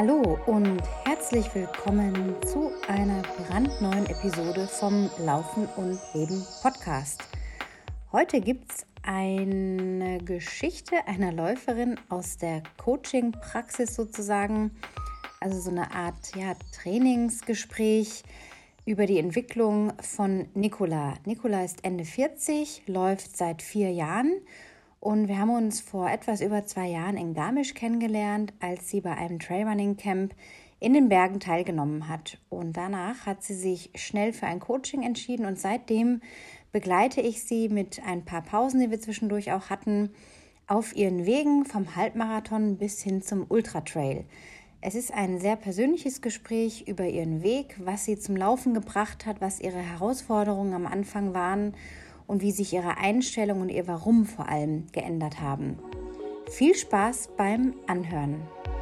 Hallo und herzlich willkommen zu einer brandneuen Episode vom Laufen und Leben Podcast. Heute gibt es eine Geschichte einer Läuferin aus der Coaching-Praxis sozusagen, also so eine Art Trainingsgespräch über die Entwicklung von Nicola. Nicola ist Ende 40, läuft seit 4 Jahren. Und wir haben uns vor etwas über 2 Jahren in Garmisch kennengelernt, als sie bei einem Trailrunning-Camp in den Bergen teilgenommen hat. Und danach hat sie sich schnell für ein Coaching entschieden und seitdem begleite ich sie mit ein paar Pausen, die wir zwischendurch auch hatten, auf ihren Wegen vom Halbmarathon bis hin zum Ultratrail. Es ist ein sehr persönliches Gespräch über ihren Weg, was sie zum Laufen gebracht hat, was ihre Herausforderungen am Anfang waren und wie sich ihre Einstellung und ihr Warum vor allem geändert haben. Viel Spaß beim Anhören.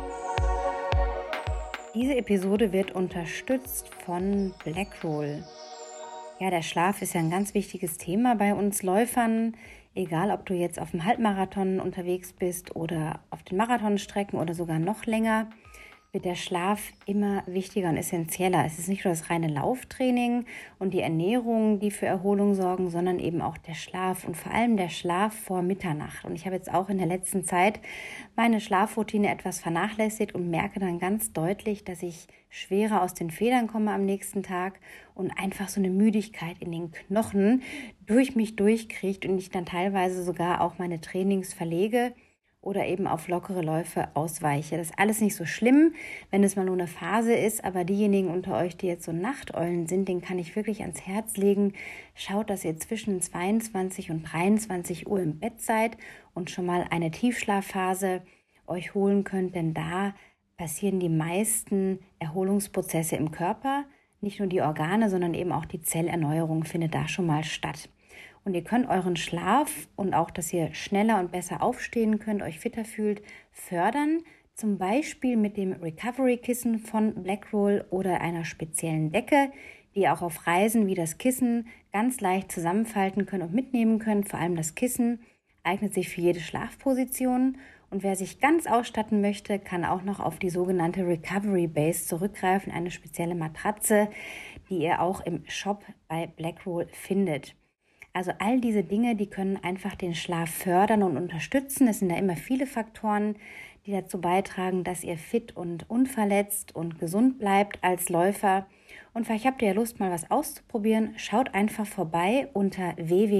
Diese Episode wird unterstützt von Blackroll. Ja, der Schlaf ist ja ein ganz wichtiges Thema bei uns Läufern. Egal, ob du jetzt auf dem Halbmarathon unterwegs bist oder auf den Marathonstrecken oder sogar noch länger, wird der Schlaf immer wichtiger und essentieller. Es ist nicht nur das reine Lauftraining und die Ernährung, die für Erholung sorgen, sondern eben auch der Schlaf und vor allem der Schlaf vor Mitternacht. Und ich habe jetzt auch in der letzten Zeit meine Schlafroutine etwas vernachlässigt und merke dann ganz deutlich, dass ich schwerer aus den Federn komme am nächsten Tag und einfach so eine Müdigkeit in den Knochen durch mich durchkriegt und ich dann teilweise sogar auch meine Trainings verlege oder eben auf lockere Läufe ausweiche. Das ist alles nicht so schlimm, wenn es mal nur eine Phase ist, aber diejenigen unter euch, die jetzt so Nachteulen sind, denen kann ich wirklich ans Herz legen. Schaut, dass ihr zwischen 22 und 23 Uhr im Bett seid und schon mal eine Tiefschlafphase euch holen könnt, denn da passieren die meisten Erholungsprozesse im Körper. Nicht nur die Organe, sondern eben auch die Zellerneuerung findet da schon mal statt. Und ihr könnt euren Schlaf und auch, dass ihr schneller und besser aufstehen könnt, euch fitter fühlt, fördern. Zum Beispiel mit dem Recovery-Kissen von Blackroll oder einer speziellen Decke, die ihr auch auf Reisen wie das Kissen ganz leicht zusammenfalten könnt und mitnehmen könnt. Vor allem das Kissen eignet sich für jede Schlafposition. Und wer sich ganz ausstatten möchte, kann auch noch auf die sogenannte Recovery Base zurückgreifen, eine spezielle Matratze, die ihr auch im Shop bei Blackroll findet. Also all diese Dinge, die können einfach den Schlaf fördern und unterstützen. Es sind da immer viele Faktoren, die dazu beitragen, dass ihr fit und unverletzt und gesund bleibt als Läufer. Und vielleicht habt ihr ja Lust, mal was auszuprobieren. Schaut einfach vorbei unter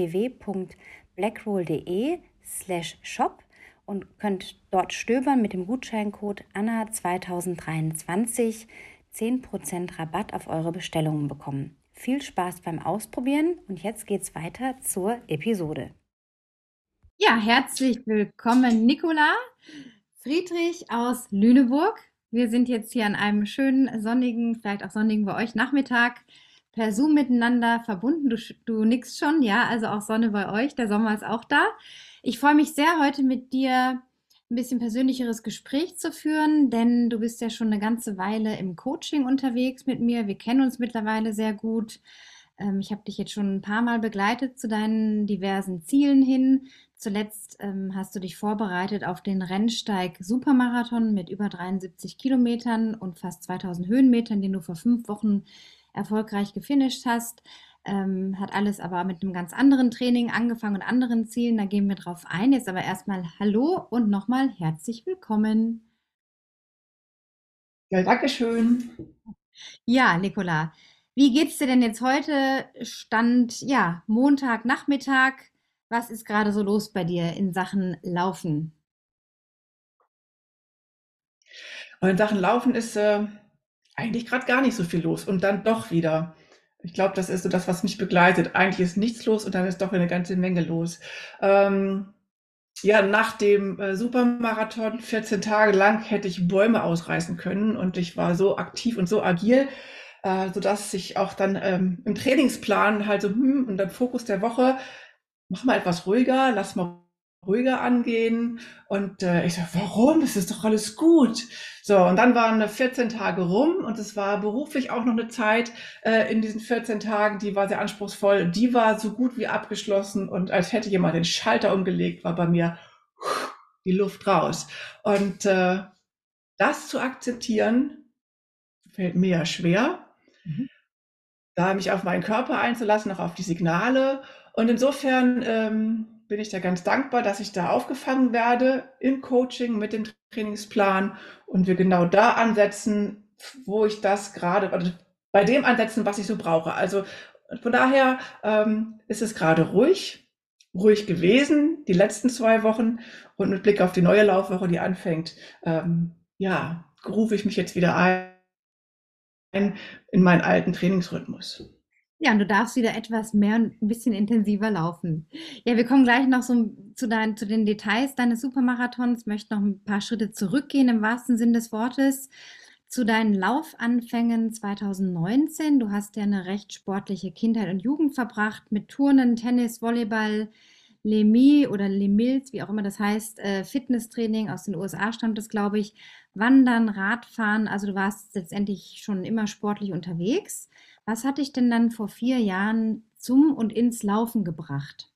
www.blackroll.de/shop und könnt dort stöbern mit dem Gutscheincode ANNA2023 10% Rabatt auf eure Bestellungen bekommen. Viel Spaß beim Ausprobieren und jetzt geht's weiter zur Episode. Ja, herzlich willkommen, Nicola Friedrich aus Lüneburg. Wir sind jetzt hier an einem schönen, sonnigen, vielleicht auch sonnigen bei euch Nachmittag per Zoom miteinander verbunden. Du nickst schon, ja, also auch Sonne bei euch, der Sommer ist auch da. Ich freue mich sehr, heute mit dir ein bisschen persönlicheres Gespräch zu führen, denn du bist ja schon eine ganze Weile im Coaching unterwegs mit mir. Wir kennen uns mittlerweile sehr gut. Ich habe dich jetzt schon ein paar Mal begleitet zu deinen diversen Zielen hin. Zuletzt hast du dich vorbereitet auf den Rennsteig Supermarathon mit über 73 Kilometern und fast 2000 Höhenmetern, den du vor 5 Wochen erfolgreich gefinisht hast. Hat alles aber mit einem ganz anderen Training angefangen und anderen Zielen. Da gehen wir drauf ein. Jetzt aber erstmal Hallo und nochmal herzlich willkommen. Ja, danke schön. Ja, Nicola, wie geht's dir denn jetzt heute? Stand, ja, Montagnachmittag. Was ist gerade so los bei dir in Sachen Laufen? Und in Sachen Laufen ist eigentlich gerade gar nicht so viel los und dann doch wieder. Ich glaube, das ist so das, was mich begleitet. Eigentlich ist nichts los und dann ist doch wieder eine ganze Menge los. Ähm, ja, nach dem Supermarathon 14 Tage lang hätte ich Bäume ausreißen können und ich war so aktiv und so agil, sodass ich auch dann im Trainingsplan halt so, und dann Fokus der Woche, mach mal etwas ruhiger, lass mal ruhiger angehen. Und ich so, warum? Es ist doch alles gut. So, und dann waren 14 Tage rum und es war beruflich auch noch eine Zeit in diesen 14 Tagen, die war sehr anspruchsvoll. Die war so gut wie abgeschlossen und als hätte jemand den Schalter umgelegt, war bei mir die Luft raus. Und das zu akzeptieren, fällt mir ja schwer, Mhm. da mich auf meinen Körper einzulassen, auch auf die Signale. Und insofern bin ich da ganz dankbar, dass ich da aufgefangen werde im Coaching mit dem Trainingsplan und wir genau da ansetzen, wo ich das gerade, oder bei dem ansetzen, was ich so brauche. Also von daher ist es gerade ruhig gewesen, die letzten 2 Wochen. Und mit Blick auf die neue Laufwoche, die anfängt, ja, rufe ich mich jetzt wieder in meinen alten Trainingsrhythmus. Ja, und du darfst wieder etwas mehr und ein bisschen intensiver laufen. Ja, wir kommen gleich noch so zu den Details deines Supermarathons. Möchte noch ein paar Schritte zurückgehen im wahrsten Sinn des Wortes. Zu deinen Laufanfängen 2019. Du hast ja eine recht sportliche Kindheit und Jugend verbracht mit Turnen, Tennis, Volleyball, Les oder Les Mills, wie auch immer das heißt, Fitnesstraining aus den USA stammt das, glaube ich, Wandern, Radfahren. Also du warst letztendlich schon immer sportlich unterwegs. Was hat dich denn dann vor 4 Jahren zum und ins Laufen gebracht?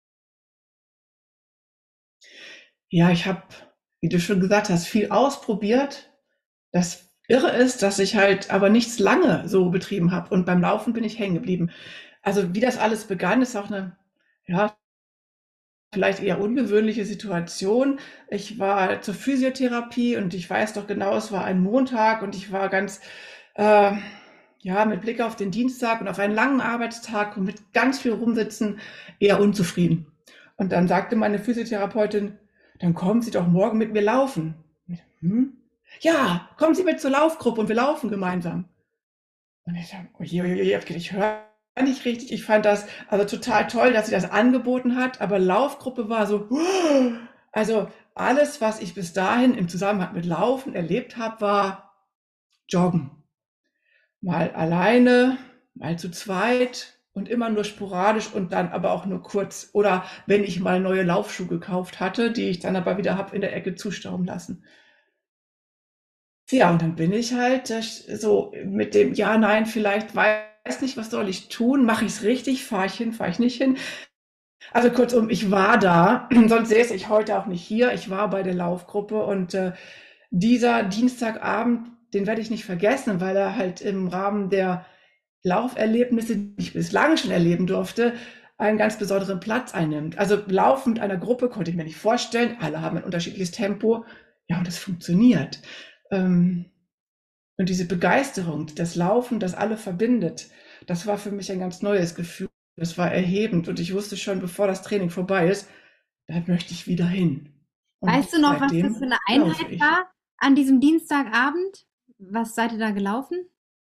Ja, ich habe, wie du schon gesagt hast, viel ausprobiert. Das Irre ist, dass ich halt aber nichts lange so betrieben habe und beim Laufen bin ich hängen geblieben. Also wie das alles begann, ist auch eine, ja, vielleicht eher ungewöhnliche Situation. Ich war zur Physiotherapie und ich weiß doch genau, es war ein Montag und ich war ganz, äh, ja, mit Blick auf den Dienstag und auf einen langen Arbeitstag und mit ganz viel Rumsitzen eher unzufrieden. Und dann sagte meine Physiotherapeutin, dann kommen Sie doch morgen mit mir laufen. Hm? Ja, kommen Sie mit zur Laufgruppe und wir laufen gemeinsam. Und ich dachte, oje, oje, oje, ich höre nicht richtig. Ich fand das also total toll, dass sie das angeboten hat, aber Laufgruppe war so, also alles, was ich bis dahin im Zusammenhang mit Laufen erlebt habe, war Joggen. Mal alleine, mal zu zweit und immer nur sporadisch und dann aber auch nur kurz. Oder wenn ich mal neue Laufschuhe gekauft hatte, die ich dann aber wieder habe in der Ecke zustauben lassen. Ja, und dann bin ich halt so mit dem Ja, nein, vielleicht weiß nicht, was soll ich tun? Mache ich es richtig? Fahre ich hin? Fahre ich nicht hin? Also kurzum, ich war da, sonst säße ich heute auch nicht hier. Ich war bei der Laufgruppe und dieser Dienstagabend, den werde ich nicht vergessen, weil er halt im Rahmen der Lauferlebnisse, die ich bislang schon erleben durfte, einen ganz besonderen Platz einnimmt. Also Laufen mit einer Gruppe konnte ich mir nicht vorstellen. Alle haben ein unterschiedliches Tempo. Ja, und das funktioniert. Ähm, und diese Begeisterung, das Laufen, das alle verbindet, das war für mich ein ganz neues Gefühl. Das war erhebend und ich wusste schon, bevor das Training vorbei ist, da möchte ich wieder hin. Und Weißt du noch, was das für seitdem eine laufe Einheit ich. war an diesem Dienstagabend? Was seid ihr da gelaufen?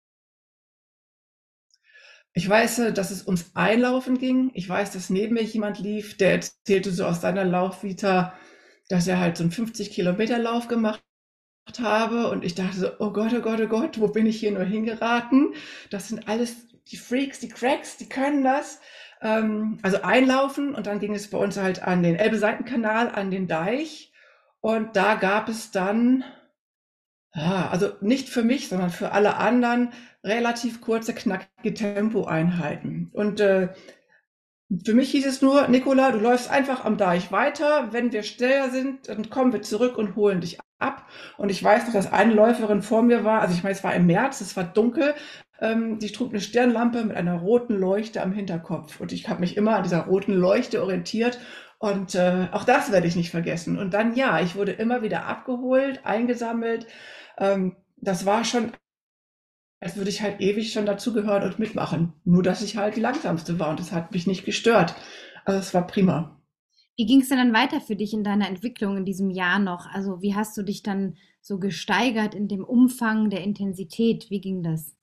Ich weiß, dass es ums Einlaufen ging. Ich weiß, dass neben mir jemand lief, der erzählte so aus seiner Laufvita, dass er halt so einen 50-Kilometer-Lauf gemacht habe und ich dachte so, oh Gott, oh Gott, oh Gott, wo bin ich hier nur hingeraten? Das sind alles die Freaks, die Cracks, die können das. Also einlaufen und dann ging es bei uns halt an den Elbe-Seitenkanal, an den Deich und da gab es dann, ja, also nicht für mich, sondern für alle anderen relativ kurze, knackige Tempoeinheiten. Und für mich hieß es nur, Nicola, du läufst einfach am Deich weiter. Wenn wir schneller sind, dann kommen wir zurück und holen dich ab. Und ich weiß noch, dass eine Läuferin vor mir war. Also ich meine, es war im März, es war dunkel. Die trug eine Stirnlampe mit einer roten Leuchte am Hinterkopf. Und ich habe mich immer an dieser roten Leuchte orientiert. Und auch das werde ich nicht vergessen. Und dann, ja, ich wurde immer wieder abgeholt, eingesammelt. Das war schon, als würde ich halt ewig schon dazugehören und mitmachen. Nur, dass ich halt die langsamste war und das hat mich nicht gestört. Also es war prima. Wie ging es denn dann weiter für dich in deiner Entwicklung in diesem Jahr noch? Also wie hast du dich dann so gesteigert in dem Umfang der Intensität? Wie ging das?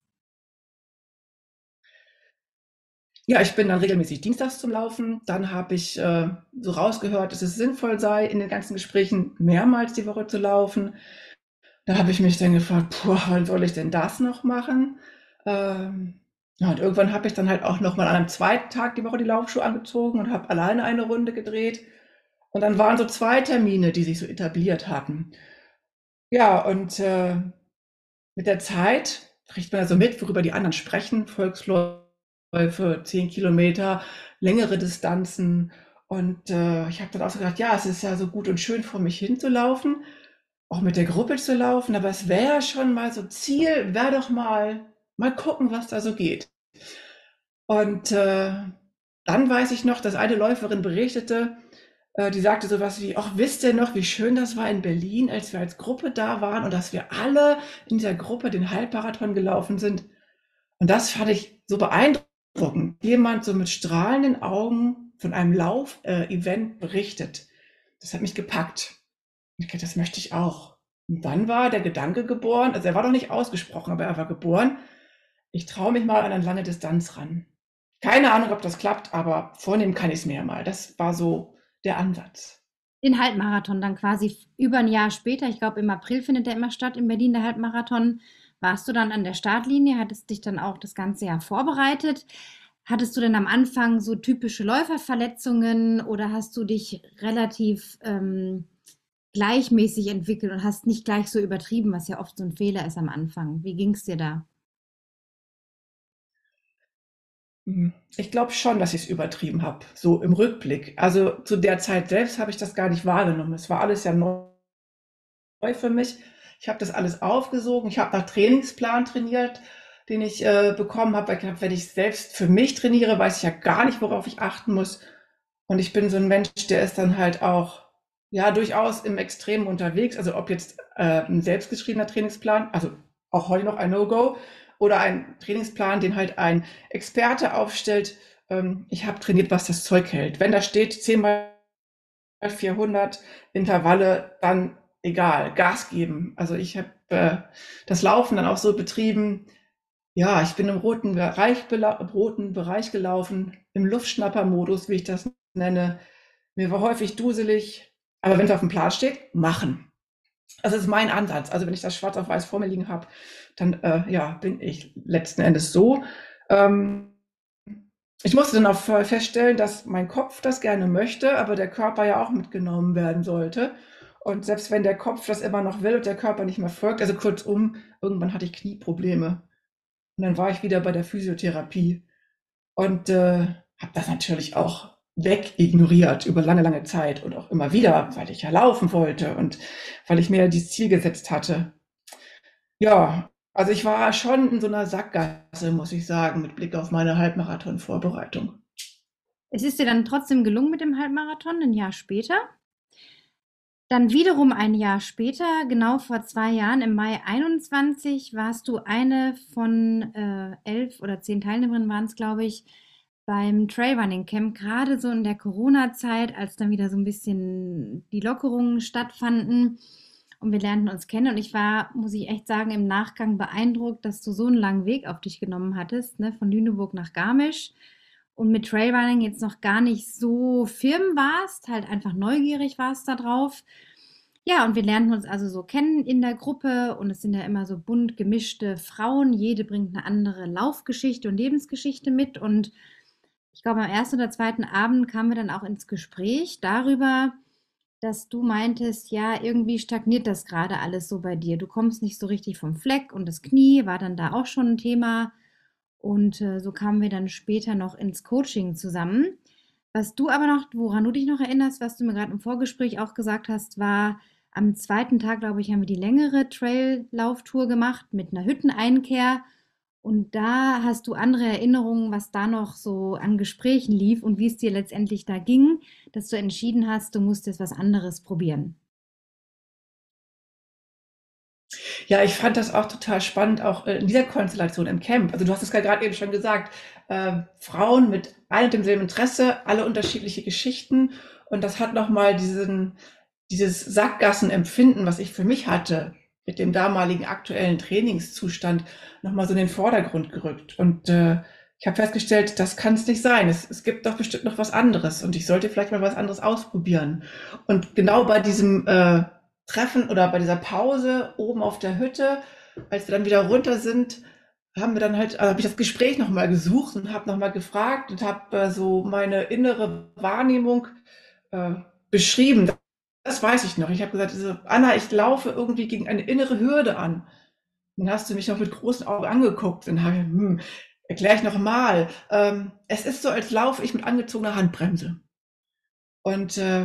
Ja, ich bin dann regelmäßig dienstags zum Laufen. Dann habe ich so rausgehört, dass es sinnvoll sei, in den ganzen Gesprächen mehrmals die Woche zu laufen. Da habe ich mich dann gefragt, puh, wann soll ich denn das noch machen? Ähm, ja, und irgendwann habe ich dann halt auch noch mal an einem zweiten Tag die Woche die Laufschuhe angezogen und habe alleine eine Runde gedreht. Und dann waren so 2 Termine, die sich so etabliert hatten. Ja, und mit der Zeit kriegt man ja so mit, worüber die anderen sprechen, Volksläufe, 10 Kilometer, längere Distanzen. Und ich habe dann auch so gedacht, ja, es ist ja so gut und schön vor mich hinzulaufen. auch mit der Gruppe zu laufen, aber es wäre schon mal so Ziel, wäre doch mal gucken, was da so geht. Und dann weiß ich noch, dass eine Läuferin berichtete, die sagte sowas wie, ach, wisst ihr noch, wie schön das war in Berlin, als wir als Gruppe da waren und dass wir alle in dieser Gruppe den Halbmarathon gelaufen sind. Und das fand ich so beeindruckend. Jemand so mit strahlenden Augen von einem Lauf-Event berichtet. Das hat mich gepackt. Ich dachte, das möchte ich auch. Und dann war der Gedanke geboren, also er war noch nicht ausgesprochen, aber er war geboren, ich traue mich mal an eine lange Distanz ran. Keine Ahnung, ob das klappt, aber vornehmen kann ich es mir ja mal. Das war so der Ansatz. Den Halbmarathon dann quasi über ein Jahr später, ich glaube im April findet der immer statt in Berlin, der Halbmarathon. Warst du dann an der Startlinie, hattest dich dann auch das ganze Jahr vorbereitet? Hattest du denn am Anfang so typische Läuferverletzungen oder hast du dich relativ gleichmäßig entwickelt und hast nicht gleich so übertrieben, was ja oft so ein Fehler ist am Anfang? Wie ging es dir da? Ich glaube schon, dass ich es übertrieben habe, so im Rückblick. Also zu der Zeit selbst habe ich das gar nicht wahrgenommen. Es war alles ja neu für mich. Ich habe das alles aufgesogen. Ich habe nach Trainingsplan trainiert, den ich bekommen habe. Weil ich glaube, wenn ich selbst für mich trainiere, weiß ich ja gar nicht, worauf ich achten muss. Und ich bin so ein Mensch, der ist dann halt auch ja durchaus im Extremen unterwegs. Also ob jetzt ein selbstgeschriebener Trainingsplan, also auch heute noch ein No-Go, oder ein Trainingsplan, den halt ein Experte aufstellt. Ich habe trainiert, was das Zeug hält. Wenn da steht 10 mal 400 Intervalle, dann egal, Gas geben. Also ich habe das Laufen dann auch so betrieben. Ja, ich bin im roten Bereich gelaufen, im Luftschnapper-Modus, wie ich das nenne. Mir war häufig duselig, aber wenn es auf dem Plan steht, machen. Das ist mein Ansatz. Also wenn ich das schwarz auf weiß vor mir liegen habe, dann ja, bin ich letzten Endes so. Ähm, Ich musste dann auch feststellen, dass mein Kopf das gerne möchte, aber der Körper ja auch mitgenommen werden sollte. Und selbst wenn der Kopf das immer noch will und der Körper nicht mehr folgt, also kurzum, irgendwann hatte ich Knieprobleme. Und dann war ich wieder bei der Physiotherapie und habe das natürlich auch wegignoriert über lange, lange Zeit und auch immer wieder, weil ich ja laufen wollte und weil ich mir dieses Ziel gesetzt hatte. Ja, also ich war schon in so einer Sackgasse, muss ich sagen, mit Blick auf meine Halbmarathon-Vorbereitung. Es ist dir dann trotzdem gelungen mit dem Halbmarathon, ein Jahr später. Dann wiederum ein Jahr später, genau vor 2 Jahren, im Mai 21, warst du eine von 11 oder 10 Teilnehmerinnen waren es, glaube ich, beim Trailrunning Camp, gerade so in der Corona-Zeit, als dann wieder so ein bisschen die Lockerungen stattfanden und wir lernten uns kennen. Und ich war, muss ich echt sagen, im Nachgang beeindruckt, dass du so einen langen Weg auf dich genommen hattest, ne, von Lüneburg nach Garmisch und mit Trailrunning jetzt noch gar nicht so firm warst, halt einfach neugierig warst da drauf. Ja, und wir lernten uns also so kennen in der Gruppe und es sind ja immer so bunt gemischte Frauen. Jede bringt eine andere Laufgeschichte und Lebensgeschichte mit. Und ich glaube, am ersten oder zweiten Abend kamen wir dann auch ins Gespräch darüber, dass du meintest, ja, irgendwie stagniert das gerade alles so bei dir. Du kommst nicht so richtig vom Fleck und das Knie war dann da auch schon ein Thema. Und so kamen wir dann später noch ins Coaching zusammen. Was du aber noch, woran du dich noch erinnerst, was du mir gerade im Vorgespräch auch gesagt hast, war, am zweiten Tag, glaube ich, haben wir die längere Trail-Lauftour gemacht mit einer Hütteneinkehr. Und da hast du andere Erinnerungen, was da noch so an Gesprächen lief und wie es dir letztendlich da ging, dass du entschieden hast, du musst jetzt was anderes probieren. Ja, ich fand das auch total spannend, auch in dieser Konstellation im Camp. Also du hast es gerade eben schon gesagt, Frauen mit einem und demselben Interesse, alle unterschiedliche Geschichten. Und das hat nochmal dieses Sackgassenempfinden, was ich für mich hatte, mit dem damaligen aktuellen Trainingszustand, nochmal so in den Vordergrund gerückt. Und ich habe festgestellt, das kann es nicht sein. Es gibt doch bestimmt noch was anderes und ich sollte vielleicht mal was anderes ausprobieren. Und genau bei diesem Treffen oder bei dieser Pause oben auf der Hütte, als wir dann wieder runter sind, haben wir dann halt, habe ich das Gespräch nochmal gesucht und habe nochmal gefragt und habe so meine innere Wahrnehmung äh, beschrieben. Das weiß ich noch. Ich habe gesagt, also, Anna, ich laufe irgendwie gegen eine innere Hürde an. Dann hast du mich noch mit großen Augen angeguckt und habe, erkläre ich nochmal. Es ist so, als laufe ich mit angezogener Handbremse. Und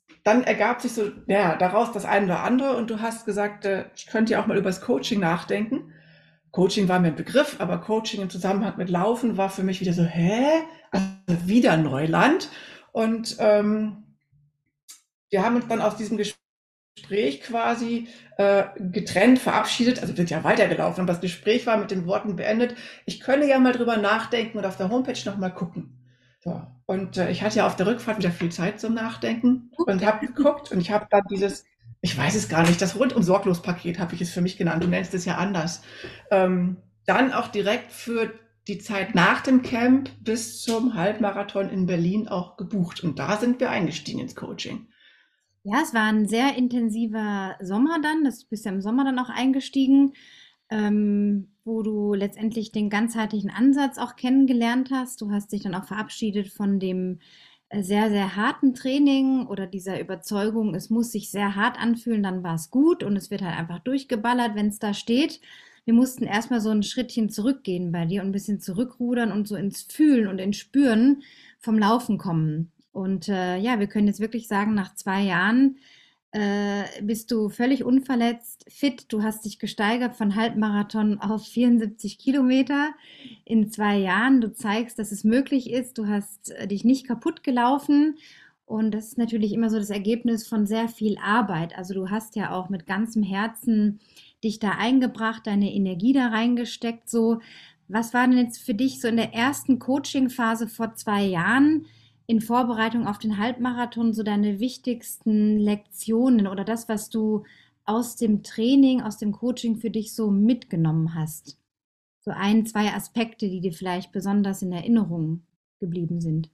dann ergab sich so, ja, daraus das eine oder andere und du hast gesagt, ich könnte ja auch mal über das Coaching nachdenken. Coaching war mir ein Begriff, aber Coaching im Zusammenhang mit Laufen war für mich wieder so, hä? Also wieder Neuland. Und wir haben uns dann aus diesem Gespräch quasi getrennt, verabschiedet. Also wird ja weitergelaufen, aber das Gespräch war mit den Worten beendet. Ich könne ja mal drüber nachdenken und auf der Homepage noch mal gucken. So. Und ich hatte ja auf der Rückfahrt wieder viel Zeit zum Nachdenken und habe geguckt und ich habe dann dieses, ich weiß es gar nicht, das rundum sorglos Paket habe ich es für mich genannt. Du nennst es ja anders. Dann auch direkt für die Zeit nach dem Camp bis zum Halbmarathon in Berlin auch gebucht. Und da sind wir eingestiegen ins Coaching. Ja, es war ein sehr intensiver Sommer dann. Du bist ja im Sommer dann auch eingestiegen, wo du letztendlich den ganzheitlichen Ansatz auch kennengelernt hast. Du hast dich dann auch verabschiedet von dem sehr, sehr harten Training oder dieser Überzeugung, es muss sich sehr hart anfühlen, dann war es gut und es wird halt einfach durchgeballert, wenn es da steht. Wir mussten erstmal so ein Schrittchen zurückgehen bei dir und ein bisschen zurückrudern und so ins Fühlen und ins Spüren vom Laufen kommen. Und ja, wir können jetzt wirklich sagen, nach 2 Jahren bist du völlig unverletzt, fit. Du hast dich gesteigert von Halbmarathon auf 74 Kilometer in 2 Jahren. Du zeigst, dass es möglich ist. Du hast dich nicht kaputt gelaufen. Und das ist natürlich immer so das Ergebnis von sehr viel Arbeit. Also du hast ja auch mit ganzem Herzen dich da eingebracht, deine Energie da reingesteckt. So, was war denn jetzt für dich so in der ersten Coaching-Phase vor 2 Jahren in Vorbereitung auf den Halbmarathon so deine wichtigsten Lektionen oder das, was du aus dem Training, aus dem Coaching für dich so mitgenommen hast? So ein, zwei Aspekte, die dir vielleicht besonders in Erinnerung geblieben sind.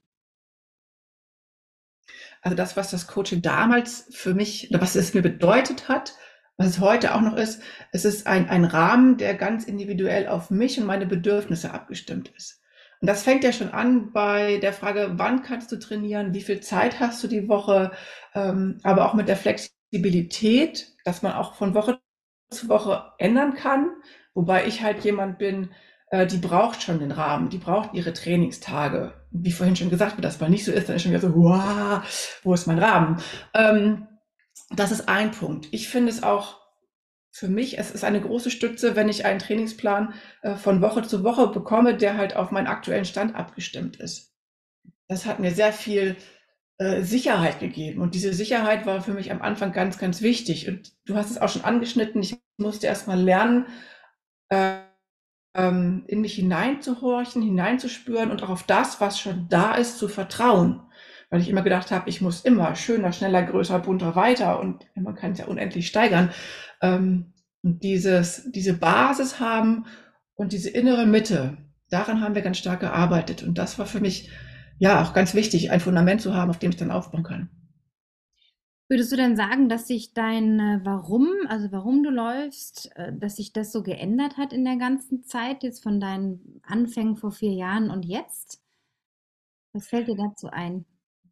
Also das, was das Coaching damals für mich, oder was es mir bedeutet hat, was es heute auch noch ist, es ist ein Rahmen, der ganz individuell auf mich und meine Bedürfnisse abgestimmt ist. Und das fängt ja schon an bei der Frage, wann kannst du trainieren, wie viel Zeit hast du die Woche, aber auch mit der Flexibilität, dass man auch von Woche zu Woche ändern kann. Wobei ich halt jemand bin, die braucht schon den Rahmen, die braucht ihre Trainingstage. Wie vorhin schon gesagt, wenn das mal nicht so ist, dann ist schon wieder so, wow, wo ist mein Rahmen? Ähm, Das ist ein Punkt. Ich finde es auch für mich, es ist eine große Stütze, wenn ich einen Trainingsplan von Woche zu Woche bekomme, der halt auf meinen aktuellen Stand abgestimmt ist. Das hat mir sehr viel Sicherheit gegeben. Und diese Sicherheit war für mich am Anfang ganz, ganz wichtig. Und du hast es auch schon angeschnitten, ich musste erst mal lernen, äh, in mich hineinzuhorchen, hineinzuspüren und auch auf das, was schon da ist, zu vertrauen. Weil ich immer gedacht habe, ich muss immer schöner, schneller, größer, bunter weiter und man kann es ja unendlich steigern. Und diese Basis haben und diese innere Mitte, daran haben wir ganz stark gearbeitet. Und das war für mich ja auch ganz wichtig, ein Fundament zu haben, auf dem ich dann aufbauen kann. Würdest du denn sagen, dass sich dein Warum, also warum du läufst, dass sich das so geändert hat in der ganzen Zeit, jetzt von deinen Anfängen vor 4 Jahren und jetzt? Was fällt dir dazu ein?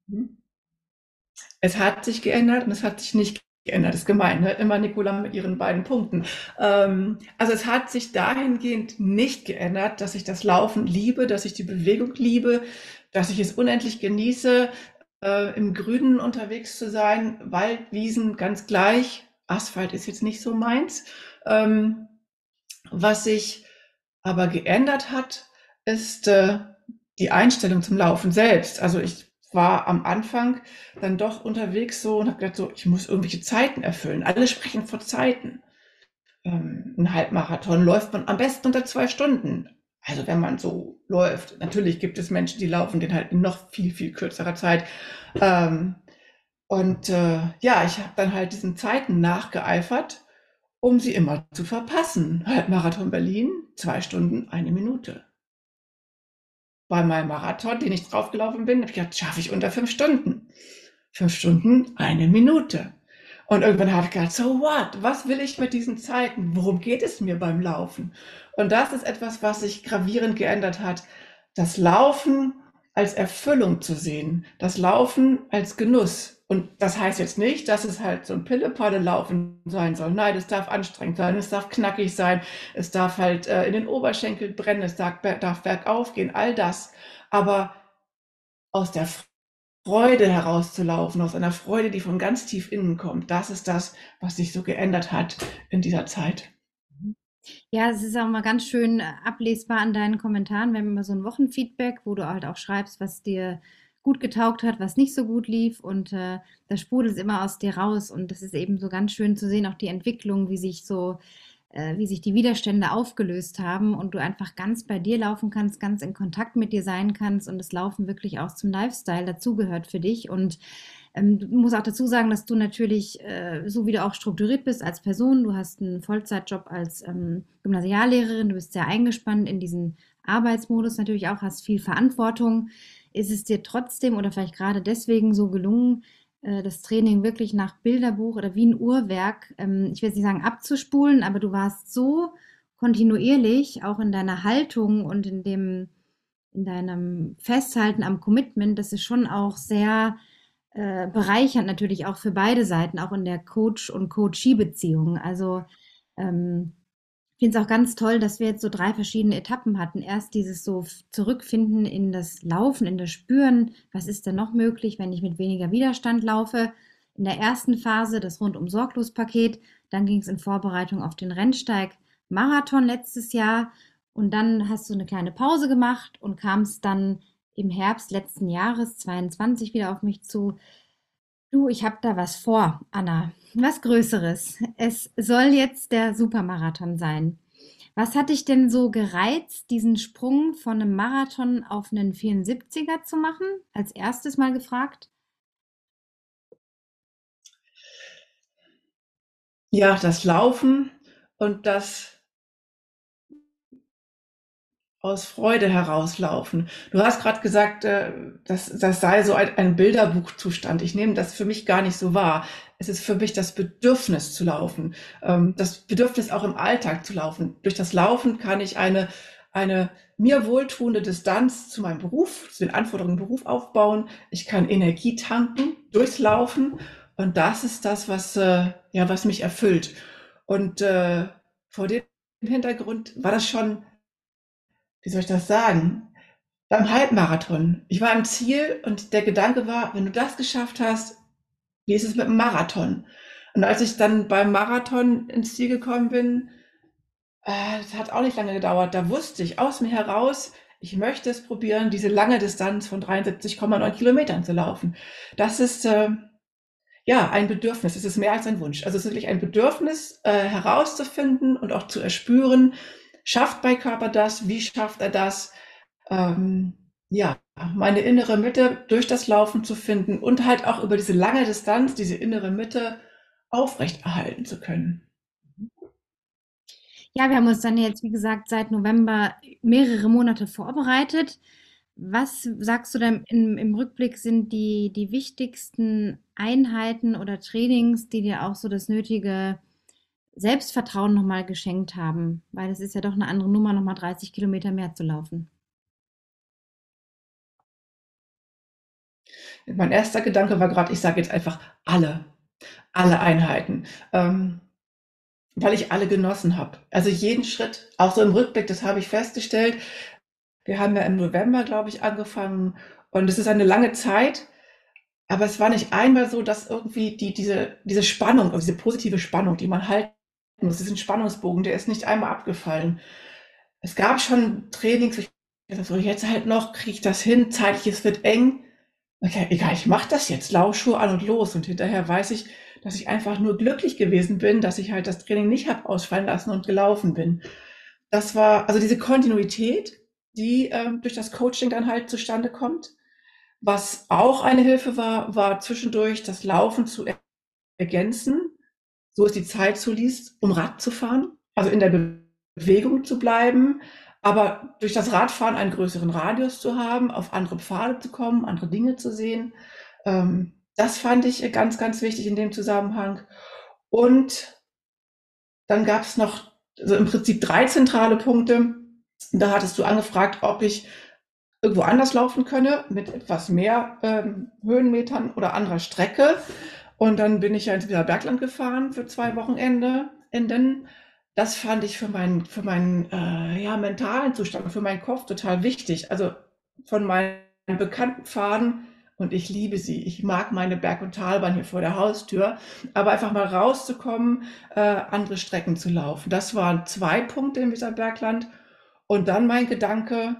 Es hat sich geändert und es hat sich nicht geändert. Das ist gemein, ne? Immer Nicola mit ihren beiden Punkten. Also es hat sich dahingehend nicht geändert, dass ich das Laufen liebe, dass ich die Bewegung liebe, dass ich es unendlich genieße, im Grünen unterwegs zu sein, Wald, Wiesen, ganz gleich. Asphalt ist jetzt nicht so meins. Ähm, Was sich aber geändert hat, ist die Einstellung zum Laufen selbst. Also ich war am Anfang dann doch unterwegs so und habe gedacht, so, ich muss irgendwelche Zeiten erfüllen. Alle sprechen von Zeiten. Ein Halbmarathon läuft man am besten unter 2 Stunden. Also wenn man so läuft. Natürlich gibt es Menschen, die laufen den halt in noch viel, viel kürzerer Zeit. Ähm, ja, ich habe dann halt diesen Zeiten nachgeeifert, um sie immer zu verpassen. Halbmarathon Berlin, 2 Stunden, 1 Minute. Bei meinem Marathon, den ich draufgelaufen bin, habe ich gedacht, schaffe ich unter 5 Stunden. 5 Stunden, 1 Minute. Und irgendwann habe ich gedacht, so what? Was will ich mit diesen Zeiten? Worum geht es mir beim Laufen? Und das ist etwas, was sich gravierend geändert hat. Das Laufen als Erfüllung zu sehen, das Laufen als Genuss. Und das heißt jetzt nicht, dass es halt so ein Pille-Palle-Laufen sein soll. Nein, es darf anstrengend sein, es darf knackig sein, es darf halt in den Oberschenkel brennen, es darf bergauf gehen, all das. Aber aus der Freude herauszulaufen, aus einer Freude, die von ganz tief innen kommt. Das ist das, was sich so geändert hat in dieser Zeit. Ja, es ist auch mal ganz schön ablesbar an deinen Kommentaren. Wir haben immer so ein Wochenfeedback, wo du halt auch schreibst, was dir gut getaugt hat, was nicht so gut lief. Und das sprudelt immer aus dir raus. Und das ist eben so ganz schön zu sehen, auch die Entwicklung, wie sich die Widerstände aufgelöst haben und du einfach ganz bei dir laufen kannst, ganz in Kontakt mit dir sein kannst und das Laufen wirklich auch zum Lifestyle dazugehört für dich. Und du musst auch dazu sagen, dass du natürlich, so wie du auch strukturiert bist als Person, du hast einen Vollzeitjob als Gymnasiallehrerin, du bist sehr eingespannt in diesen Arbeitsmodus natürlich auch, hast viel Verantwortung. Ist es dir trotzdem oder vielleicht gerade deswegen so gelungen, das Training wirklich nach Bilderbuch oder wie ein Uhrwerk, ich will jetzt nicht sagen abzuspulen, aber du warst so kontinuierlich, auch in deiner Haltung und in deinem Festhalten am Commitment, das ist schon auch sehr bereichernd natürlich auch für beide Seiten, auch in der Coach- und Coachee-Beziehung. Also ähm, ich finde es auch ganz toll, dass wir jetzt so drei verschiedene Etappen hatten. Erst dieses so Zurückfinden in das Laufen, in das Spüren, was ist denn noch möglich, wenn ich mit weniger Widerstand laufe. In der ersten Phase das rundum sorglos Paket, dann ging es in Vorbereitung auf den Rennsteig Marathon letztes Jahr und dann hast du eine kleine Pause gemacht und kamst dann im Herbst letzten Jahres 22 wieder auf mich zu. Du, ich habe da was vor, Anna. Was Größeres. Es soll jetzt der Supermarathon sein. Was hat dich denn so gereizt, diesen Sprung von einem Marathon auf einen 74er zu machen? Als erstes mal gefragt. Ja, das Laufen und das aus Freude herauslaufen. Du hast gerade gesagt, das sei so ein Bilderbuchzustand. Ich nehme das für mich gar nicht so wahr. Es ist für mich das Bedürfnis zu laufen, das Bedürfnis auch im Alltag zu laufen. Durch das Laufen kann ich eine mir wohltuende Distanz zu meinem Beruf, zu den Anforderungen im Beruf aufbauen. Ich kann Energie tanken durchs Laufen und das ist das, ja, was mich erfüllt. Und vor dem Hintergrund war das schon, wie soll ich das sagen? Beim Halbmarathon. Ich war am Ziel und der Gedanke war, wenn du das geschafft hast, wie ist es mit dem Marathon? Und als ich dann beim Marathon ins Ziel gekommen bin, das hat auch nicht lange gedauert, da wusste ich aus mir heraus, ich möchte es probieren, diese lange Distanz von 73,9 Kilometern zu laufen. Das ist ja ein Bedürfnis, es ist mehr als ein Wunsch. Also es ist wirklich ein Bedürfnis herauszufinden und auch zu erspüren, schafft mein Körper das, wie schafft er das? Ja, meine innere Mitte durch das Laufen zu finden und halt auch über diese lange Distanz, diese innere Mitte aufrechterhalten zu können. Ja, wir haben uns dann jetzt, wie gesagt, seit November mehrere Monate vorbereitet. Was sagst du denn im Rückblick sind die wichtigsten Einheiten oder Trainings, die dir auch so das nötige Selbstvertrauen nochmal geschenkt haben? Weil es ist ja doch eine andere Nummer, nochmal 30 Kilometer mehr zu laufen. Mein erster Gedanke war gerade, ich sage jetzt einfach alle Einheiten, weil ich alle genossen habe. Also jeden Schritt, auch so im Rückblick, das habe ich festgestellt. Wir haben ja im November, glaube ich, angefangen und es ist eine lange Zeit. Aber es war nicht einmal so, dass irgendwie diese Spannung, also diese positive Spannung, die man halten muss, diesen Spannungsbogen, der ist nicht einmal abgefallen. Es gab schon Trainings, wo ich dachte so, jetzt halt noch, kriege ich das hin, zeitlich, es wird eng. Okay, egal, ich mache das jetzt, Laufschuhe an und los. Und hinterher weiß ich, dass ich einfach nur glücklich gewesen bin, dass ich halt das Training nicht habe ausfallen lassen und gelaufen bin. Das war also diese Kontinuität, die durch das Coaching dann halt zustande kommt. Was auch eine Hilfe war, war zwischendurch das Laufen zu ergänzen, so es die Zeit zuließ, um Rad zu fahren, also in der Bewegung zu bleiben, aber durch das Radfahren einen größeren Radius zu haben, auf andere Pfade zu kommen, andere Dinge zu sehen. Das fand ich ganz, ganz wichtig in dem Zusammenhang. Und dann gab es noch also im Prinzip drei zentrale Punkte. Da hattest du angefragt, ob ich irgendwo anders laufen könne, mit etwas mehr Höhenmetern oder anderer Strecke. Und dann bin ich ja ins Bergland gefahren für 2 Wochenenden. Das fand ich für meinen ja, mentalen Zustand und für meinen Kopf total wichtig. Also von meinen bekannten Pfaden und ich liebe sie. Ich mag meine Berg- und Talbahn hier vor der Haustür, aber einfach mal rauszukommen, andere Strecken zu laufen. Das waren 2 Punkte im Weserbergland. Und dann mein Gedanke,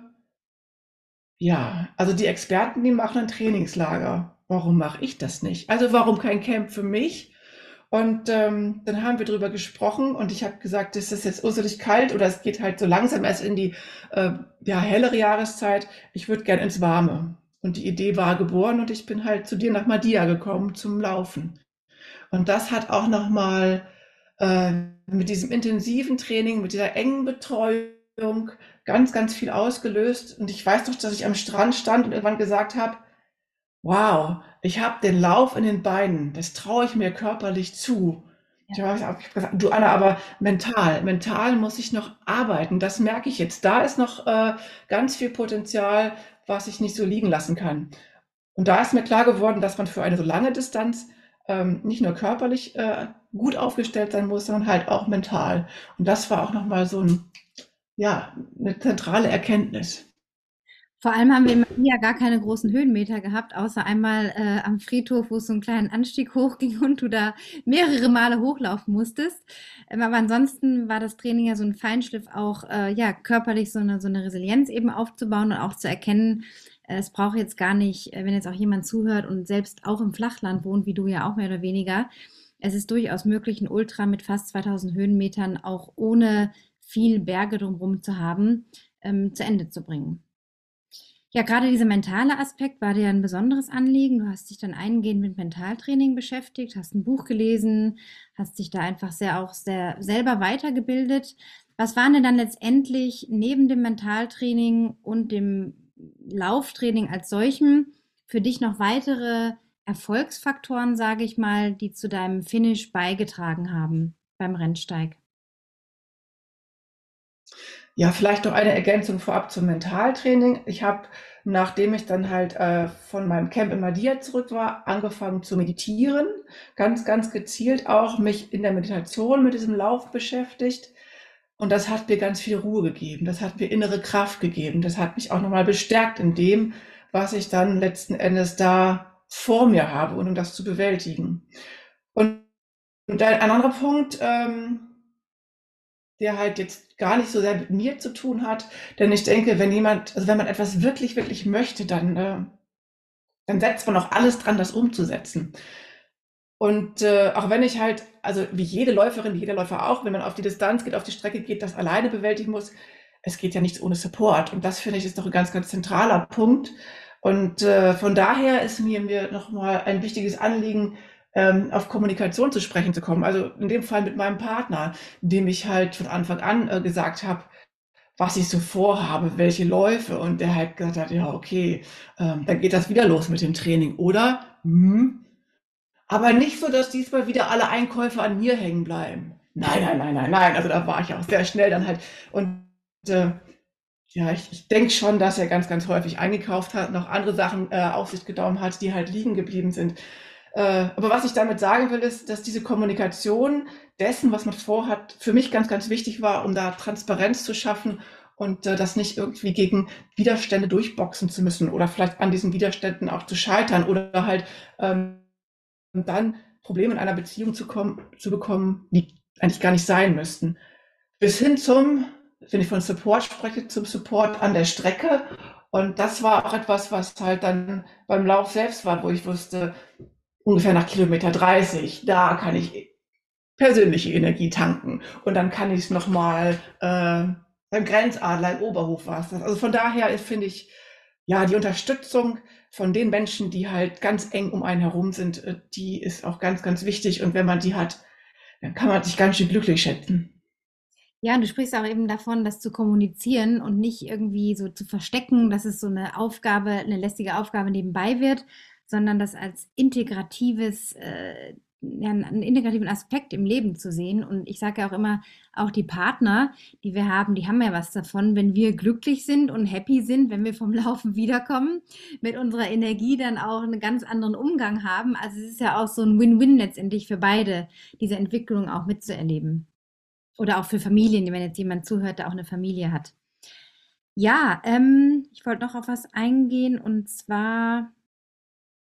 ja, also die Experten, die machen ein Trainingslager. Warum mache ich das nicht? Also warum kein Camp für mich? Und dann haben wir drüber gesprochen und ich habe gesagt, es ist jetzt ursinnig kalt oder es geht halt so langsam erst in die ja, hellere Jahreszeit. Ich würde gern ins Warme. Und die Idee war geboren und ich bin halt zu dir nach Madia gekommen zum Laufen. Und das hat auch nochmal äh, mit diesem intensiven Training, mit dieser engen Betreuung ganz, ganz viel ausgelöst. Und ich weiß noch, dass ich am Strand stand und irgendwann gesagt habe, wow, ich habe den Lauf in den Beinen, das traue ich mir körperlich zu. Ja. Ich hab gesagt, du Anna, aber mental muss ich noch arbeiten. Das merke ich jetzt. Da ist noch ganz viel Potenzial, was ich nicht so liegen lassen kann. Und da ist mir klar geworden, dass man für eine so lange Distanz nicht nur körperlich gut aufgestellt sein muss, sondern halt auch mental. Und das war auch nochmal so ja, eine zentrale Erkenntnis. Vor allem haben wir in Maria gar keine großen Höhenmeter gehabt, außer einmal am Friedhof, wo es so einen kleinen Anstieg hochging und du da mehrere Male hochlaufen musstest. Aber ansonsten war das Training ja so ein Feinschliff, auch ja, körperlich so eine Resilienz eben aufzubauen und auch zu erkennen, es braucht jetzt gar nicht, wenn jetzt auch jemand zuhört und selbst auch im Flachland wohnt, wie du ja auch mehr oder weniger, es ist durchaus möglich, ein Ultra mit fast 2000 Höhenmetern auch ohne viel Berge drumherum zu haben, zu Ende zu bringen. Ja, gerade dieser mentale Aspekt war dir ein besonderes Anliegen. Du hast dich dann eingehend mit Mentaltraining beschäftigt, hast ein Buch gelesen, hast dich da einfach sehr selber weitergebildet. Was waren denn dann letztendlich neben dem Mentaltraining und dem Lauftraining als solchem für dich noch weitere Erfolgsfaktoren, sage ich mal, die zu deinem Finish beigetragen haben beim Rennsteig? Ja, vielleicht noch eine Ergänzung vorab zum Mentaltraining. Ich habe, nachdem ich dann halt von meinem Camp in Madia zurück war, angefangen zu meditieren. Ganz, ganz gezielt auch mich in der Meditation mit diesem Lauf beschäftigt. Und das hat mir ganz viel Ruhe gegeben. Das hat mir innere Kraft gegeben. Das hat mich auch nochmal bestärkt in dem, was ich dann letzten Endes da vor mir habe und um das zu bewältigen. Und, und ein anderer Punkt, der halt jetzt gar nicht so sehr mit mir zu tun hat. Denn ich denke, wenn man etwas wirklich, wirklich möchte, dann setzt man auch alles dran, das umzusetzen. Und auch wenn ich halt, also wie jede Läuferin, wie jeder Läufer auch, wenn man auf die Distanz geht, auf die Strecke geht, das alleine bewältigen muss, es geht ja nichts ohne Support. Und das finde ich ist doch ein ganz, ganz zentraler Punkt. Und von daher ist mir nochmal ein wichtiges Anliegen, auf Kommunikation zu sprechen zu kommen. Also in dem Fall mit meinem Partner, dem ich halt von Anfang an gesagt habe, was ich so vorhabe, welche Läufe. Und der halt gesagt hat, ja, okay, dann geht das wieder los mit dem Training, oder? Aber nicht so, dass diesmal wieder alle Einkäufe an mir hängen bleiben. Nein, nein, nein, nein, nein. Also da war ich auch sehr schnell dann halt. Und äh, ja, ich denke schon, dass er ganz, ganz häufig eingekauft hat, noch andere Sachen auf sich genommen hat, die halt liegen geblieben sind. Aber was ich damit sagen will, ist, dass diese Kommunikation dessen, was man vorhat, für mich ganz, ganz wichtig war, um da Transparenz zu schaffen und das nicht irgendwie gegen Widerstände durchboxen zu müssen oder vielleicht an diesen Widerständen auch zu scheitern oder halt dann Probleme in einer Beziehung zu bekommen, die eigentlich gar nicht sein müssten. Bis hin zum, wenn ich von Support spreche, zum Support an der Strecke. Und das war auch etwas, was halt dann beim Lauf selbst war, wo ich wusste, ungefähr nach Kilometer 30, da kann ich persönliche Energie tanken. Und dann kann ich es nochmal beim Grenzadler im Oberhof war es das. Also von daher finde ich, ja, die Unterstützung von den Menschen, die halt ganz eng um einen herum sind, die ist auch ganz, ganz wichtig. Und wenn man die hat, dann kann man sich ganz schön glücklich schätzen. Ja, und du sprichst auch eben davon, das zu kommunizieren und nicht irgendwie so zu verstecken, dass es so eine Aufgabe, eine lästige Aufgabe nebenbei wird, sondern das als integratives, ja, einen integrativen Aspekt im Leben zu sehen. Und ich sage ja auch immer, auch die Partner, die wir haben, die haben ja was davon, wenn wir glücklich sind und happy sind, wenn wir vom Laufen wiederkommen, mit unserer Energie dann auch einen ganz anderen Umgang haben. Also es ist ja auch so ein Win-Win letztendlich für beide, diese Entwicklung auch mitzuerleben. Oder auch für Familien, wenn jetzt jemand zuhört, der auch eine Familie hat. Ja, ich wollte noch auf was eingehen und zwar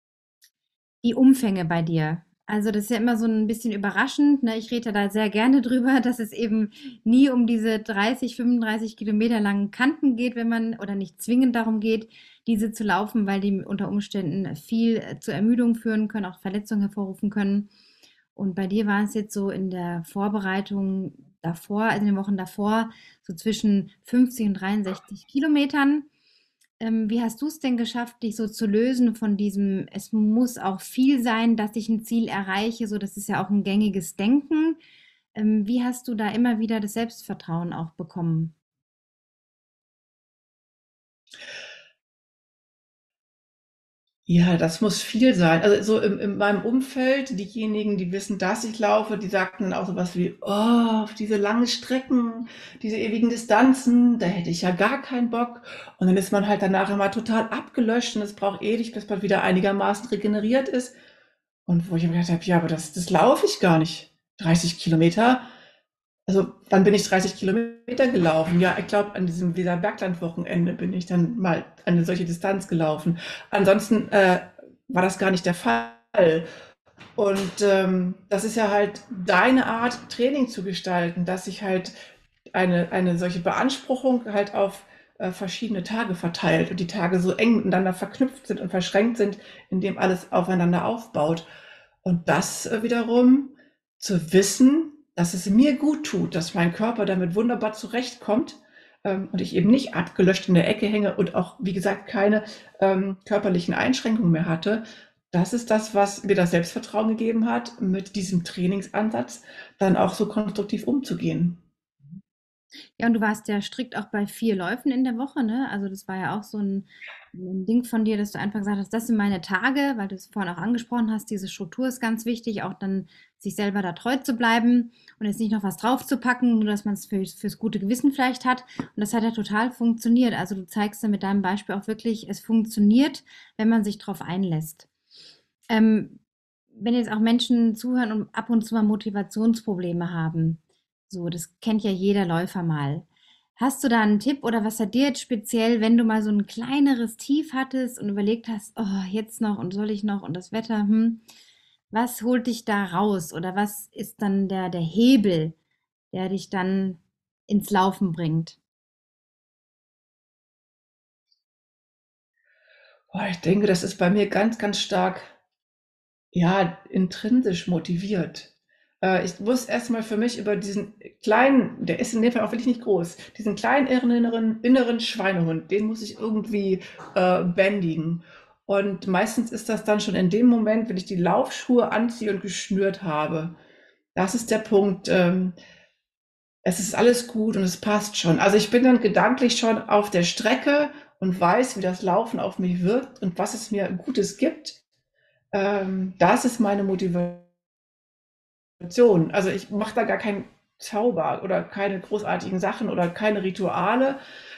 Die Umfänge bei dir. Also das ist ja immer so ein bisschen überraschend, ne? Ich rede da sehr gerne drüber, dass es eben nie um diese 30, 35 Kilometer langen Kanten geht, wenn man oder nicht zwingend darum geht, diese zu laufen, weil die unter Umständen viel zur Ermüdung führen können, auch Verletzungen hervorrufen können. Und bei dir war es jetzt so in der Vorbereitung davor, also in den Wochen davor, so zwischen 50 und 63 Kilometern. Wie hast du es denn geschafft, dich so zu lösen von diesem, es muss auch viel sein, dass ich ein Ziel erreiche, so das ist ja auch ein gängiges Denken. Wie hast du da immer wieder das Selbstvertrauen auch bekommen? Ja, das muss viel sein. Also so in meinem Umfeld, diejenigen, die wissen, dass ich laufe, die sagten dann auch sowas wie, oh, auf diese langen Strecken, diese ewigen Distanzen, da hätte ich ja gar keinen Bock. Und dann ist man halt danach immer total abgelöscht und es braucht ewig, bis man wieder einigermaßen regeneriert ist. Und wo ich mir gedacht habe, ja, aber das laufe ich gar nicht. 30 Kilometer. Also dann bin ich 30 Kilometer gelaufen. Ja, ich glaube, an diesem Weserbergland-Wochenende bin ich dann mal eine solche Distanz gelaufen. Ansonsten war das gar nicht der Fall. Und das ist ja halt deine Art, Training zu gestalten, dass sich halt eine solche Beanspruchung halt auf verschiedene Tage verteilt und die Tage so eng miteinander verknüpft sind und verschränkt sind, indem alles aufeinander aufbaut. Und das wiederum zu wissen, dass es mir gut tut, dass mein Körper damit wunderbar zurechtkommt und ich eben nicht abgelöscht in der Ecke hänge und auch, wie gesagt, keine körperlichen Einschränkungen mehr hatte. Das ist das, was mir das Selbstvertrauen gegeben hat, mit diesem Trainingsansatz dann auch so konstruktiv umzugehen. Ja, und du warst ja strikt auch bei 4 Läufen in der Woche, ne? Also, das war ja auch so ein Ding von dir, dass du einfach gesagt hast: „Das sind meine Tage“, weil du es vorhin auch angesprochen hast, diese Struktur ist ganz wichtig, auch dann sich selber da treu zu bleiben und jetzt nicht noch was draufzupacken, nur dass man's fürs gute Gewissen vielleicht hat. Und das hat ja total funktioniert. Also, du zeigst ja mit deinem Beispiel auch wirklich, es funktioniert, wenn man sich drauf einlässt. Ähm, wenn jetzt auch Menschen zuhören und ab und zu mal Motivationsprobleme haben, so, das kennt ja jeder Läufer mal. Hast du da einen Tipp oder was hat dir jetzt speziell, wenn du mal so ein kleineres Tief hattest und überlegt hast, oh, jetzt noch und soll ich noch und das Wetter, was holt dich da raus oder was ist dann der Hebel, der dich dann ins Laufen bringt? Boah, ich denke, das ist bei mir ganz, ganz stark, ja, intrinsisch motiviert. Ich muss erstmal für mich über diesen kleinen, der ist in dem Fall auch wirklich nicht groß, diesen kleinen inneren Schweinehund, den muss ich irgendwie bändigen. Und meistens ist das dann schon in dem Moment, wenn ich die Laufschuhe anziehe und geschnürt habe. Das ist der Punkt. Es ist alles gut und es passt schon. Also ich bin dann gedanklich schon auf der Strecke und weiß, wie das Laufen auf mich wirkt und was es mir Gutes gibt. Das ist meine Motivation. Also ich mache da gar keinen Zauber oder keine großartigen Sachen oder keine Rituale.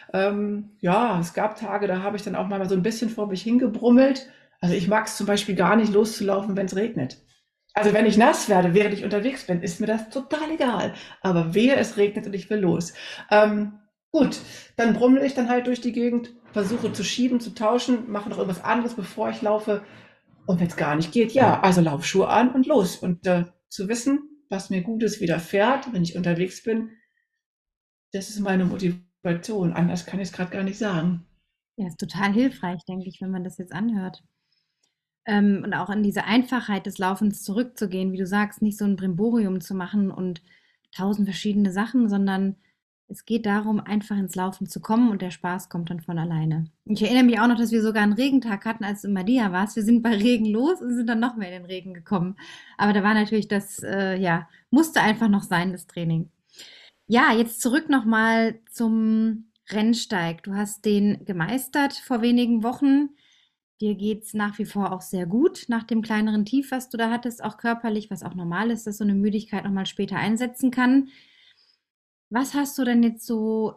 Ja, es gab Tage, da habe ich dann auch mal so ein bisschen vor mich hingebrummelt. Also ich mag es zum Beispiel gar nicht loszulaufen, wenn es regnet. Also wenn ich nass werde, während ich unterwegs bin, ist mir das total egal. Aber wehe, es regnet und ich will los. Gut, dann brummel ich dann halt durch die Gegend, versuche zu schieben, zu tauschen, mache noch irgendwas anderes, bevor ich laufe. Und wenn es gar nicht geht, ja, also Laufschuhe an und los. Und zu wissen, was mir Gutes widerfährt, wenn ich unterwegs bin, das ist meine Motivation. Anders kann ich es gerade gar nicht sagen. Ja, ist total hilfreich, denke ich, wenn man das jetzt anhört. Und auch in diese Einfachheit des Laufens zurückzugehen, wie du sagst, nicht so ein Brimborium zu machen und tausend verschiedene Sachen, sondern es geht darum, einfach ins Laufen zu kommen und der Spaß kommt dann von alleine. Ich erinnere mich auch noch, dass wir sogar einen Regentag hatten, als du in Madeira warst. Wir sind bei Regen los und sind dann noch mehr in den Regen gekommen. Aber da war natürlich das, ja, musste einfach noch sein, das Training. Ja, jetzt zurück nochmal zum Rennsteig. Du hast den gemeistert vor wenigen Wochen. Dir geht's nach wie vor auch sehr gut nach dem kleineren Tief, was du da hattest, auch körperlich, was auch normal ist, dass so eine Müdigkeit noch mal später einsetzen kann. Was hast du denn jetzt so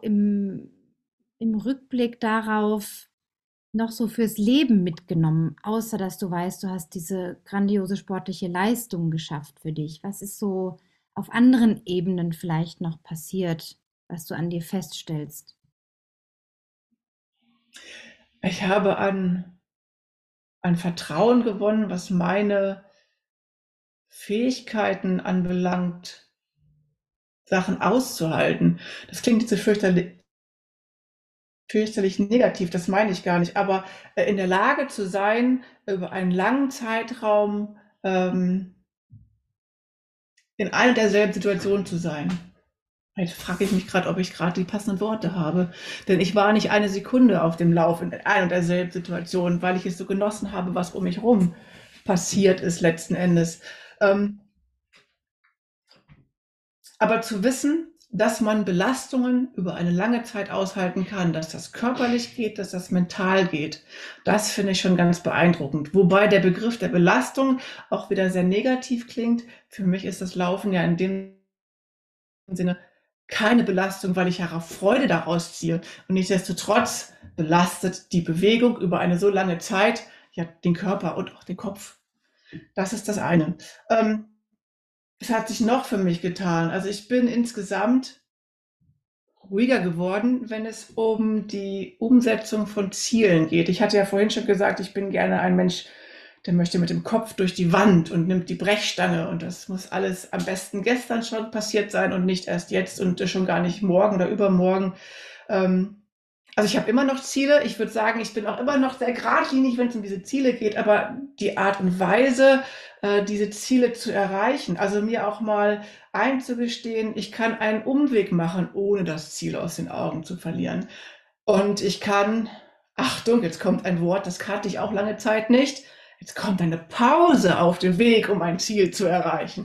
im Rückblick darauf noch so fürs Leben mitgenommen, außer dass du weißt, du hast diese grandiose sportliche Leistung geschafft für dich? Was ist so auf anderen Ebenen vielleicht noch passiert, was du an dir feststellst? Ich habe an ein Vertrauen gewonnen, was meine Fähigkeiten anbelangt, Sachen auszuhalten. Das klingt jetzt so fürchterlich negativ, das meine ich gar nicht, aber in der Lage zu sein, über einen langen Zeitraum in einer derselben Situation zu sein. Jetzt frage ich mich gerade, ob ich gerade die passenden Worte habe. Denn ich war nicht eine Sekunde auf dem Lauf in einer und derselben Situation, weil ich es so genossen habe, was um mich herum passiert ist letzten Endes. Ähm, aber zu wissen, dass man Belastungen über eine lange Zeit aushalten kann, dass das körperlich geht, dass das mental geht, das finde ich schon ganz beeindruckend. Wobei der Begriff der Belastung auch wieder sehr negativ klingt. Für mich ist das Laufen ja in dem Sinne keine Belastung, weil ich ja Freude daraus ziehe. Und nichtsdestotrotz belastet die Bewegung über eine so lange Zeit ja den Körper und auch den Kopf. Das ist das eine. Es hat sich noch für mich getan. Also ich bin insgesamt ruhiger geworden, wenn es um die Umsetzung von Zielen geht. Ich hatte ja vorhin schon gesagt, ich bin gerne ein Mensch, der möchte mit dem Kopf durch die Wand und nimmt die Brechstange. Und das muss alles am besten gestern schon passiert sein und nicht erst jetzt und schon gar nicht morgen oder übermorgen. Ähm, also ich habe immer noch Ziele. Ich würde sagen, ich bin auch immer noch sehr geradlinig, wenn es um diese Ziele geht. Aber die Art und Weise, diese Ziele zu erreichen, also mir auch mal einzugestehen, ich kann einen Umweg machen, ohne das Ziel aus den Augen zu verlieren. Und ich kann, Achtung, jetzt kommt ein Wort, das kannte ich auch lange Zeit nicht. Jetzt kommt eine Pause auf dem Weg, um ein Ziel zu erreichen.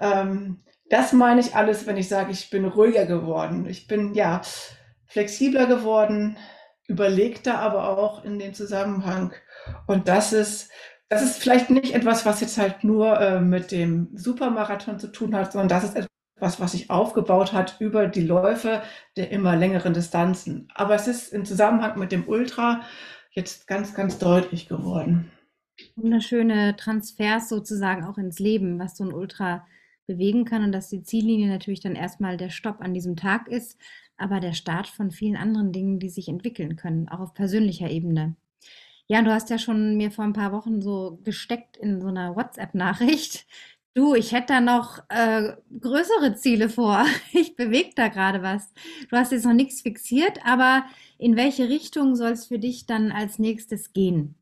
Das meine ich alles, wenn ich sage, ich bin ruhiger geworden. Ich bin ja flexibler geworden, überlegter aber auch in dem Zusammenhang. Und das ist vielleicht nicht etwas, was jetzt halt nur mit dem Supermarathon zu tun hat, sondern das ist etwas, was sich aufgebaut hat über die Läufe der immer längeren Distanzen. Aber es ist im Zusammenhang mit dem Ultra jetzt ganz, ganz deutlich geworden. Wunderschöne Transfers sozusagen auch ins Leben, was so ein Ultra bewegen kann und dass die Ziellinie natürlich dann erstmal der Stopp an diesem Tag ist, aber der Start von vielen anderen Dingen, die sich entwickeln können, auch auf persönlicher Ebene. Ja, du hast ja schon mir vor ein paar Wochen so gesteckt in so einer WhatsApp-Nachricht. Du, ich hätte da noch größere Ziele vor. Ich bewege da gerade was. Du hast jetzt noch nichts fixiert, aber in welche Richtung soll es für dich dann als nächstes gehen?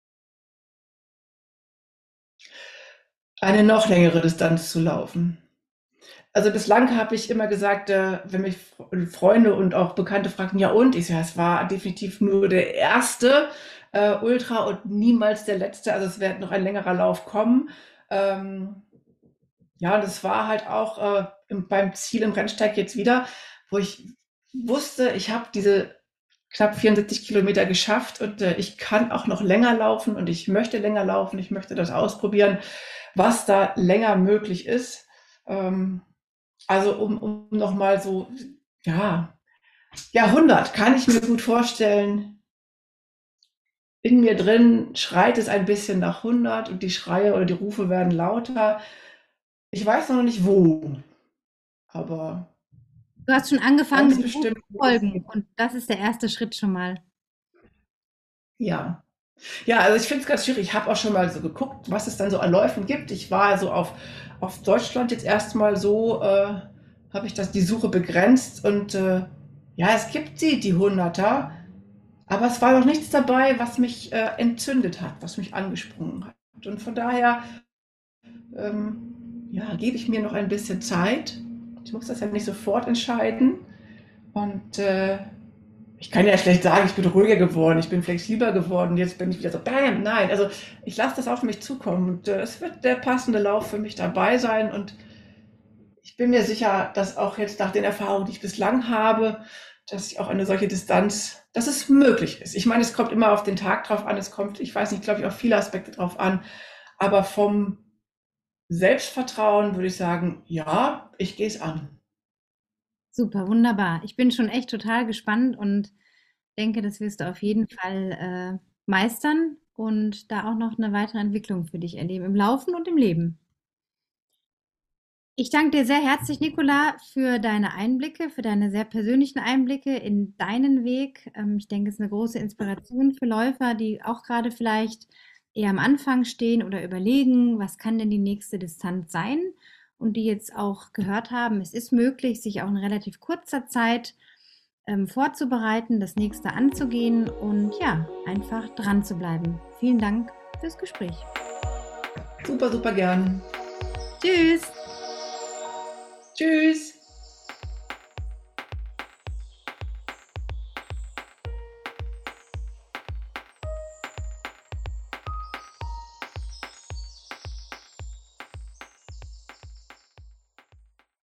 Eine noch längere Distanz zu laufen. Also bislang habe ich immer gesagt, wenn mich Freunde und auch Bekannte fragten, ja und? Ich so, ja, es war definitiv nur der erste Ultra und niemals der letzte. Also es wird noch ein längerer Lauf kommen. Ähm, ja, und es war halt auch beim Ziel im Rennsteig jetzt wieder, wo ich wusste, ich habe diese knapp 74 Kilometer geschafft und ich kann auch noch länger laufen und ich möchte länger laufen. Ich möchte das ausprobieren, was da länger möglich ist. Ähm, also um nochmal so, ja, Jahrhundert kann ich mir gut vorstellen. In mir drin schreit es ein bisschen nach 100 und die Schreie oder die Rufe werden lauter. Ich weiß noch nicht wo, aber Du hast schon angefangen, ganz dem Ruf bestimmt, zu wo es folgen geht. und das ist der erste Schritt schon mal. Ja. Ja, also ich finde es ganz schwierig. Ich habe auch schon mal so geguckt, was es dann so an Läufen gibt. Ich war so auf Deutschland jetzt erstmal so, habe ich die Suche begrenzt und ja, es gibt die Hunderter, aber es war noch nichts dabei, was mich entzündet hat, was mich angesprungen hat. Und von daher ja, gebe ich mir noch ein bisschen Zeit. Ich muss das ja nicht sofort entscheiden. Und ich kann ja schlecht sagen, ich bin ruhiger geworden, ich bin flexibler geworden, jetzt bin ich wieder so, bam, nein. Also ich lasse das auf mich zukommen und es wird der passende Lauf für mich dabei sein und ich bin mir sicher, dass auch jetzt nach den Erfahrungen, die ich bislang habe, dass ich auch eine solche Distanz, dass es möglich ist. Ich meine, es kommt immer auf den Tag drauf an, es kommt, ich weiß nicht, glaube ich, auf viele Aspekte drauf an, aber vom Selbstvertrauen würde ich sagen, ja, ich gehe es an. Super, wunderbar. Ich bin schon echt total gespannt und denke, das wirst du auf jeden Fall meistern und da auch noch eine weitere Entwicklung für dich erleben, im Laufen und im Leben. Ich danke dir sehr herzlich, Nicola, für deine Einblicke, für deine sehr persönlichen Einblicke in deinen Weg. Ich denke, es ist eine große Inspiration für Läufer, die auch gerade vielleicht eher am Anfang stehen oder überlegen, was kann denn die nächste Distanz sein und die jetzt auch gehört haben, es ist möglich, sich auch in relativ kurzer Zeit vorzubereiten, das nächste anzugehen und ja, einfach dran zu bleiben. Vielen Dank fürs Gespräch. Super, super gern. Tschüss! Tschüss!